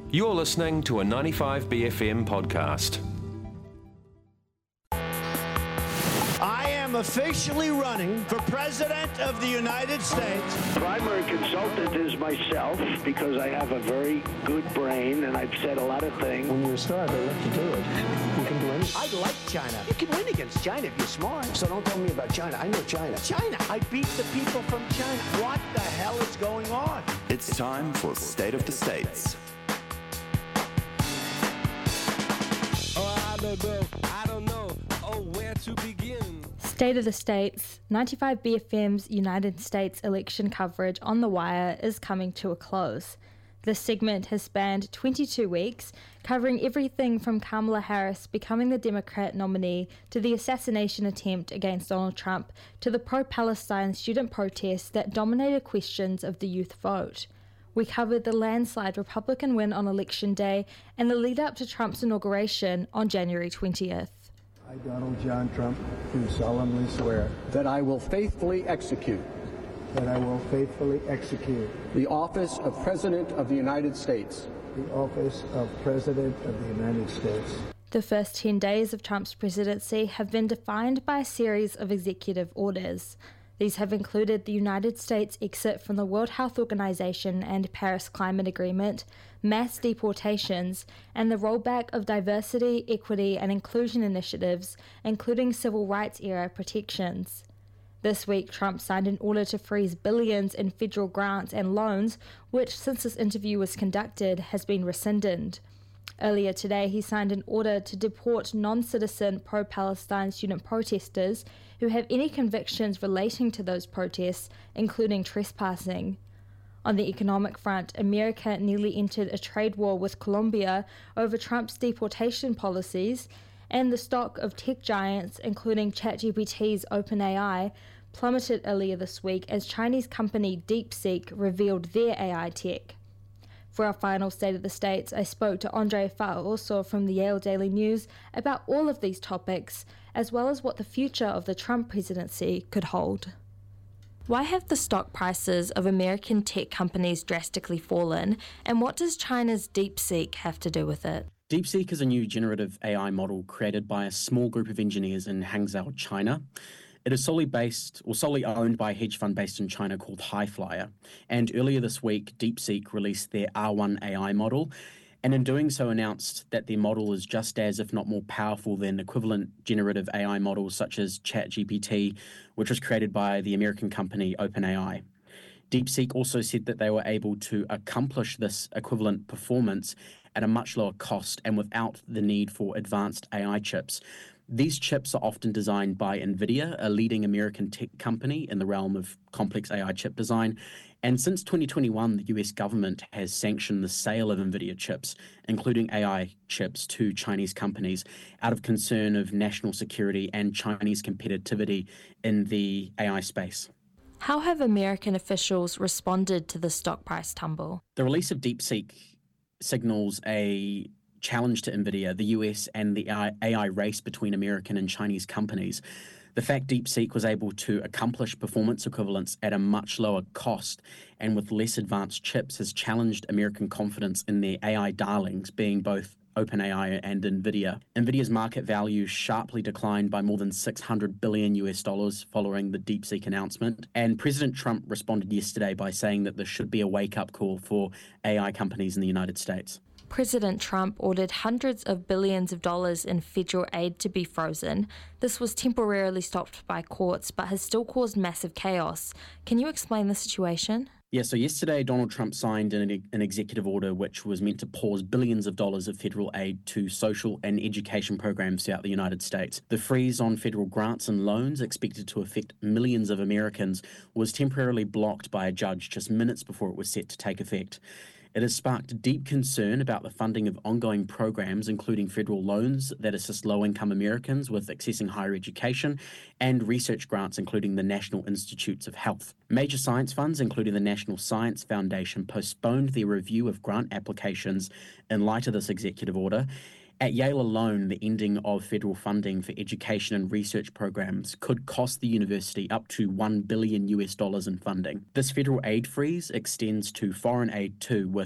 You're listening to a 95BFM podcast. I am officially running for President of the United States. Primary consultant is myself because I have a very good brain and I've said a lot of things. When you're a star, they let you do it. You can do anything. I like China. You can win against China if you're smart. So don't tell me about China. I know China. China. I beat the people from China. What the hell is going on? It's time for State of the States. I don't know. Where to begin? State of the States, 95BFM's United States election coverage on The Wire is coming to a close. This segment has spanned 22 weeks, covering everything from Kamala Harris becoming the Democrat nominee to the assassination attempt against Donald Trump to the pro-Palestine student protests that dominated questions of the youth vote. We covered the landslide Republican win on Election Day and the lead-up to Trump's inauguration on January 20th. I, Donald John Trump, do solemnly swear that I will faithfully execute the office of President of the United States. The office of President of the United States. The first 10 days of Trump's presidency have been defined by a series of executive orders. These have included the United States exit from the World Health Organization and Paris Climate Agreement, mass deportations, and the rollback of diversity, equity, and inclusion initiatives, including civil rights era protections. This week, Trump signed an order to freeze billions in federal grants and loans, which, since this interview was conducted, has been rescinded. Earlier today, he signed an order to deport non-citizen pro-Palestine student protesters who have any convictions relating to those protests, including trespassing. On the economic front, America nearly entered a trade war with Colombia over Trump's deportation policies, and the stock of tech giants, including ChatGPT's OpenAI, plummeted earlier this week as Chinese company DeepSeek revealed their AI tech. For our final State of the States, I spoke to Andre Fa'aoso from the Yale Daily News about all of these topics, as well as what the future of the Trump presidency could hold. Why have the stock prices of American tech companies drastically fallen, and what does China's DeepSeek have to do with it? DeepSeek is a new generative AI model created by a small group of engineers in Hangzhou, China. It is solely owned by a hedge fund based in China called Highflyer. And earlier this week, DeepSeek released their R1 AI model, and in doing so announced that their model is just as, if not more powerful than equivalent generative AI models such as ChatGPT, which was created by the American company OpenAI. DeepSeek also said that they were able to accomplish this equivalent performance at a much lower cost and without the need for advanced AI chips. These chips are often designed by NVIDIA, a leading American tech company in the realm of complex AI chip design. And since 2021, the US government has sanctioned the sale of NVIDIA chips, including AI chips, to Chinese companies out of concern of national security and Chinese competitivity in the AI space. How have American officials responded to the stock price tumble? The release of DeepSeek signals a challenge to NVIDIA, the US, and the AI race between American and Chinese companies. The fact DeepSeek was able to accomplish performance equivalence at a much lower cost and with less advanced chips has challenged American confidence in their AI darlings, being both OpenAI and NVIDIA. NVIDIA's market value sharply declined by more than $600 billion following the DeepSeek announcement. And President Trump responded yesterday by saying that this should be a wake-up call for AI companies in the United States. President Trump ordered hundreds of billions of dollars in federal aid to be frozen. This was temporarily stopped by courts, but has still caused massive chaos. Can you explain the situation? Yeah, so yesterday Donald Trump signed an executive order which was meant to pause billions of dollars of federal aid to social and education programs throughout the United States. The freeze on federal grants and loans, expected to affect millions of Americans, was temporarily blocked by a judge just minutes before it was set to take effect. It has sparked deep concern about the funding of ongoing programs, including federal loans that assist low-income Americans with accessing higher education and research grants, including the National Institutes of Health. Major science funds, including the National Science Foundation, postponed their review of grant applications in light of this executive order. At Yale alone, the ending of federal funding for education and research programs could cost the university up to $1 billion in funding. This federal aid freeze extends to foreign aid too, with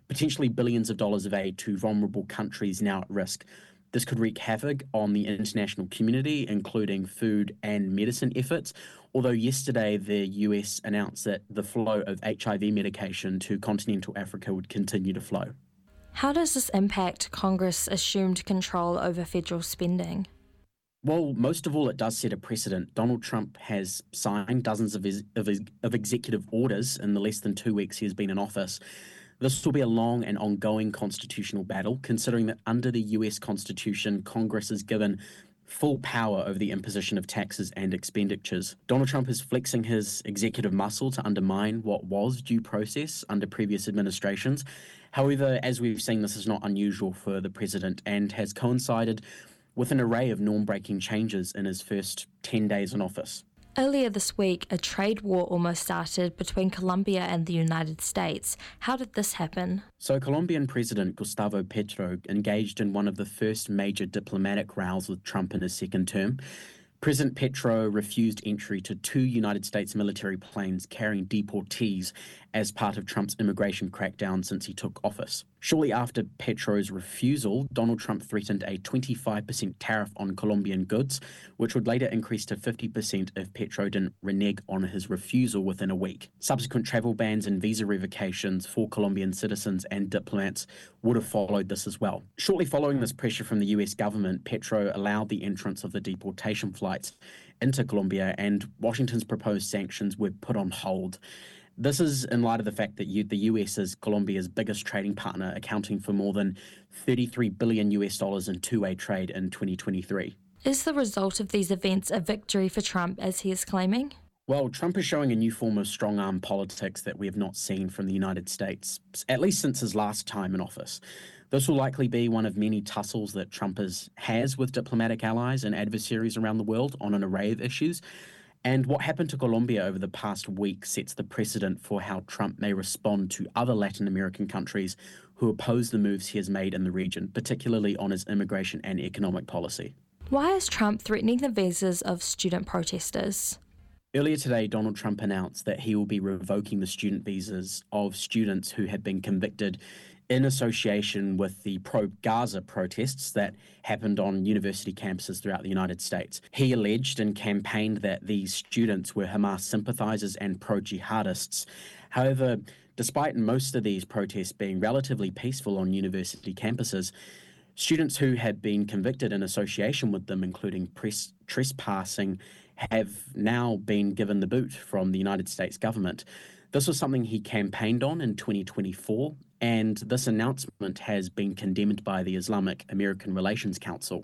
potentially billions of dollars of aid to vulnerable countries now at risk. This could wreak havoc on the international community, including food and medicine efforts, although yesterday the US announced that the flow of HIV medication to continental Africa would continue to flow. How does this impact Congress' assumed control over federal spending? Well, most of all, it does set a precedent. Donald Trump has signed dozens of executive orders in the less than 2 weeks he has been in office. This will be a long and ongoing constitutional battle, considering that under the US Constitution, Congress is given full power over the imposition of taxes and expenditures. Donald Trump is flexing his executive muscle to undermine what was due process under previous administrations. However, as we've seen, this is not unusual for the president and has coincided with an array of norm-breaking changes in his first 10 days in office. Earlier this week, a trade war almost started between Colombia and the United States. How did this happen? So Colombian President Gustavo Petro engaged in one of the first major diplomatic rows with Trump in his second term. President Petro refused entry to 2 United States military planes carrying deportees as part of Trump's immigration crackdown since he took office. Shortly after Petro's refusal, Donald Trump threatened a 25% tariff on Colombian goods, which would later increase to 50% if Petro didn't renege on his refusal within a week. Subsequent travel bans and visa revocations for Colombian citizens and diplomats would have followed this as well. Shortly following this pressure from the US government, Petro allowed the entrance of the deportation flights into Colombia, and Washington's proposed sanctions were put on hold. This is in light of the fact that the US is Colombia's biggest trading partner, accounting for more than $33 billion in two-way trade in 2023. Is the result of these events a victory for Trump, as he is claiming? Well, Trump is showing a new form of strong-arm politics that we have not seen from the United States, at least since his last time in office. This will likely be one of many tussles that Trump has with diplomatic allies and adversaries around the world on an array of issues. And what happened to Colombia over the past week sets the precedent for how Trump may respond to other Latin American countries who oppose the moves he has made in the region, particularly on his immigration and economic policy. Why is Trump threatening the visas of student protesters? Earlier today, Donald Trump announced that he will be revoking the student visas of students who have been convicted in association with the pro-Gaza protests that happened on university campuses throughout the United States. He alleged and campaigned that these students were Hamas sympathizers and pro-jihadists. However, despite most of these protests being relatively peaceful on university campuses, students who had been convicted in association with them, including trespassing, have now been given the boot from the United States government. This was something he campaigned on in 2024, and this announcement has been condemned by the Islamic American Relations Council.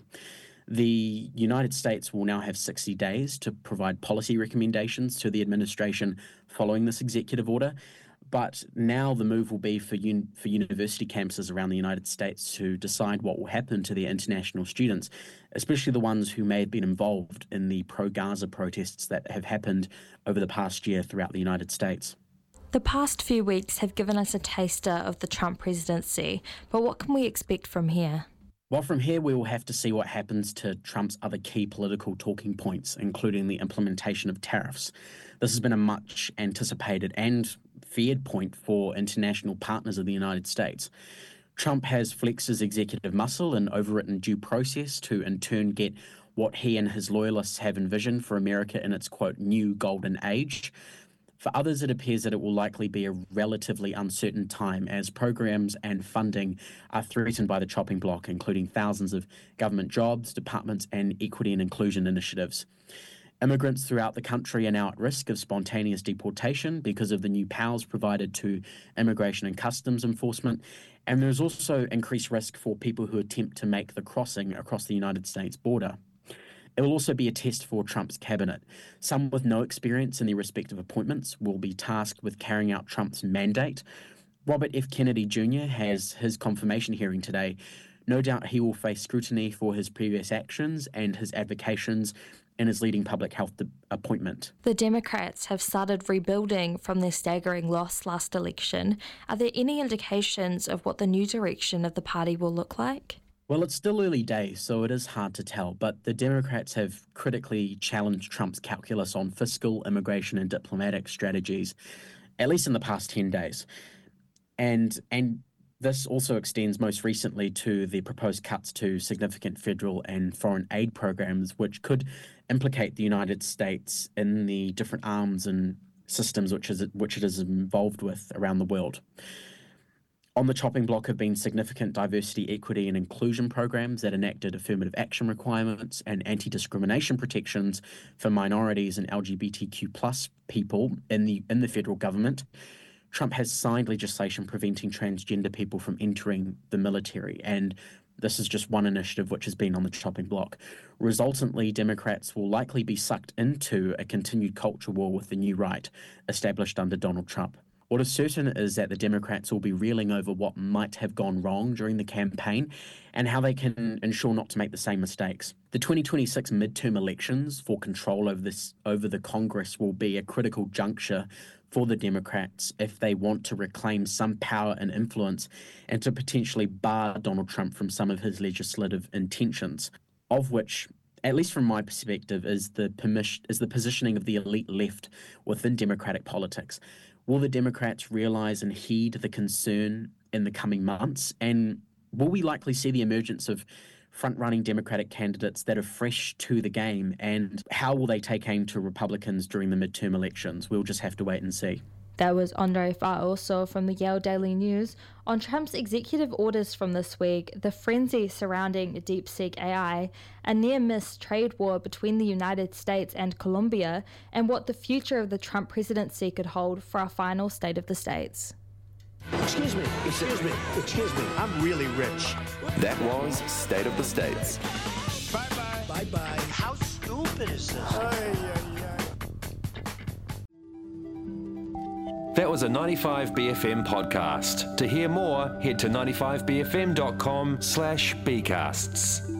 The United States will now have 60 days to provide policy recommendations to the administration following this executive order, but now the move will be for university campuses around the United States to decide what will happen to their international students, especially the ones who may have been involved in the pro-Gaza protests that have happened over the past year throughout the United States. The past few weeks have given us a taster of the Trump presidency, but what can we expect from here? Well, from here we will have to see what happens to Trump's other key political talking points, including the implementation of tariffs. This has been a much anticipated and feared point for international partners of the United States. Trump has flexed his executive muscle and overwritten due process to in turn get what he and his loyalists have envisioned for America in its, quote, new golden age. For others, it appears that it will likely be a relatively uncertain time as programs and funding are threatened by the chopping block, including thousands of government jobs, departments, and equity and inclusion initiatives. Immigrants throughout the country are now at risk of spontaneous deportation because of the new powers provided to immigration and customs enforcement, and there is also increased risk for people who attempt to make the crossing across the United States border. It will also be a test for Trump's cabinet. Some with no experience in their respective appointments will be tasked with carrying out Trump's mandate. Robert F. Kennedy Jr. has his confirmation hearing today. No doubt he will face scrutiny for his previous actions and his advocations in his leading public health appointment. The Democrats have started rebuilding from their staggering loss last election. Are there any indications of what the new direction of the party will look like? Well, it's still early days, so it is hard to tell, but the Democrats have critically challenged Trump's calculus on fiscal, immigration, and diplomatic strategies, at least in the past 10 days. And This also extends most recently to the proposed cuts to significant federal and foreign aid programs, which could implicate the United States in the different arms and systems which it is involved with around the world. On the chopping block have been significant diversity, equity and inclusion programs that enacted affirmative action requirements and anti-discrimination protections for minorities and LGBTQ+ people in the federal government. Trump has signed legislation preventing transgender people from entering the military, and this is just one initiative which has been on the chopping block. Resultantly, Democrats will likely be sucked into a continued culture war with the new right established under Donald Trump. What is certain is that the Democrats will be reeling over what might have gone wrong during the campaign and how they can ensure not to make the same mistakes. The 2026 midterm elections for control over the Congress will be a critical juncture for the Democrats if they want to reclaim some power and influence and to potentially bar Donald Trump from some of his legislative intentions, of which, at least from my perspective, is the positioning of the elite left within Democratic politics. Will the Democrats realise and heed the concern in the coming months? And will we likely see the emergence of front-running Democratic candidates that are fresh to the game? And how will they take aim to Republicans during the midterm elections? We'll just have to wait and see. That was Andre Faoso from the Yale Daily News. On Trump's executive orders from this week, the frenzy surrounding DeepSeek AI, a near-miss trade war between the United States and Colombia, and what the future of the Trump presidency could hold for our final State of the States. Excuse me, I'm really rich. That was State of the States. Bye-bye. Bye-bye. How stupid is this? That was a 95BFM podcast. To hear more, head to 95bfm.com/bcasts.